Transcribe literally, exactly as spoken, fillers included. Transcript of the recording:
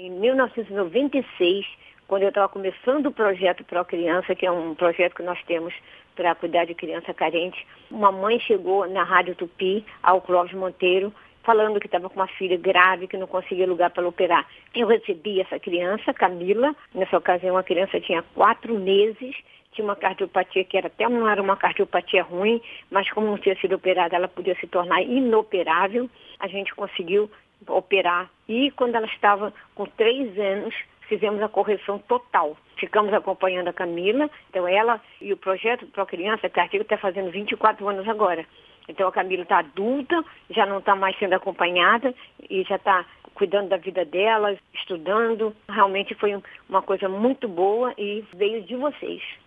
Em mil novecentos e noventa e seis, quando eu estava começando o projeto Pro Criança, que é um projeto que nós temos para cuidar de criança carente, uma mãe chegou na Rádio Tupi, ao Clóvis Monteiro, falando que estava com uma filha grave, que não conseguia lugar para ela operar. Eu recebi essa criança, Camila, nessa ocasião a criança tinha quatro meses, tinha uma cardiopatia que era até não era uma cardiopatia ruim, mas como não tinha sido operada, ela podia se tornar inoperável. A gente conseguiu operar e quando ela estava com três anos, fizemos a correção total. Ficamos acompanhando a Camila, então ela e o projeto Pro Criança, que está fazendo vinte e quatro anos agora. Então a Camila está adulta, já não está mais sendo acompanhada e já está cuidando da vida dela, estudando. Realmente foi uma coisa muito boa e veio de vocês.